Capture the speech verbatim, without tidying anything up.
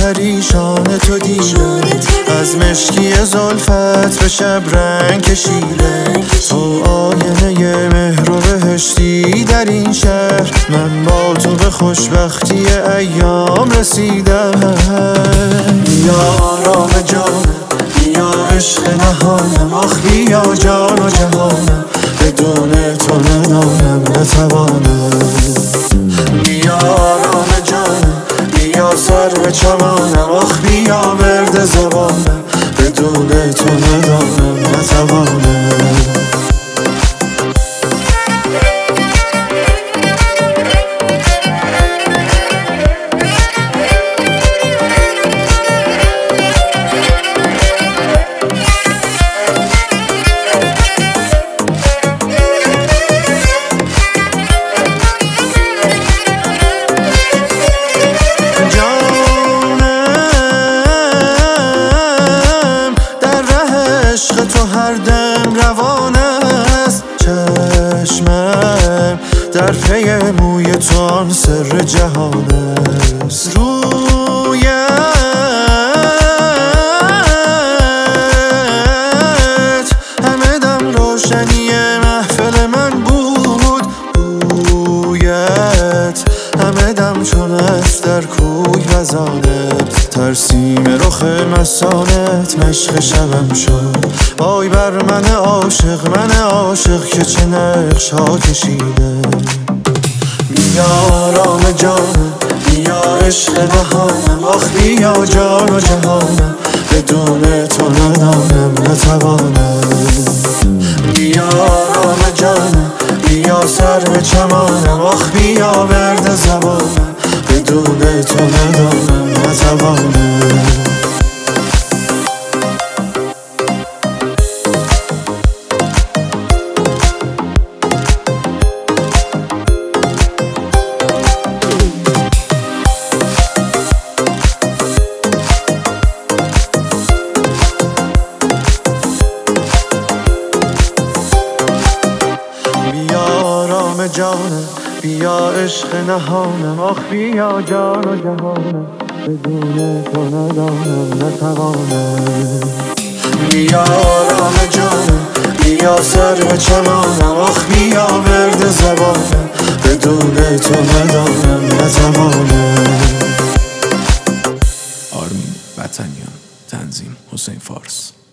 پریشان تو دیدم، از مشکی زلفت به شب رنگ کشیدم. تو آینه مهر و بهشتی در این شهر، من با تو به خوشبختی ایام رسیدم. بیا آرام جانم، بیا عشق نهانم، آخ بیا جان و جهانم، بدون تو ندانم نتوانم. بیا آرام جانم، بیا سرو چمانم، آخ بیا ورد زبانم، بدون تو ندانم نتوانم. چشمم در پی موی تو آن سر جهان است. رویت همه دم روشنی محفل من بود، بویت همه دم چون است در کوی وزانت. ترسیم رخ مسانت مشق شبم شد، وای بر من عاشق، من عاشق که چه نقش ها کشیده. بیا آرام جانم، بیا عشق نهانم، آخ بیا جان و جهانم، بدون تو ندانم نتوانم. بیا آرام جانم، بیا سرو چمانم، آخ بیا ورد زبانم، بدون تو ندانم نتوانم. جانم، بیا عشق نهانم، آخ بیا جان و جهانم، بدون تو ندانم نتوانم. بیا آرام جانم، بیا سرو چمانم، آخ بیا ورد زبانم، بدون تو ندانم نتوانم. آرمین وطنیان، تنظیم حسین فارس.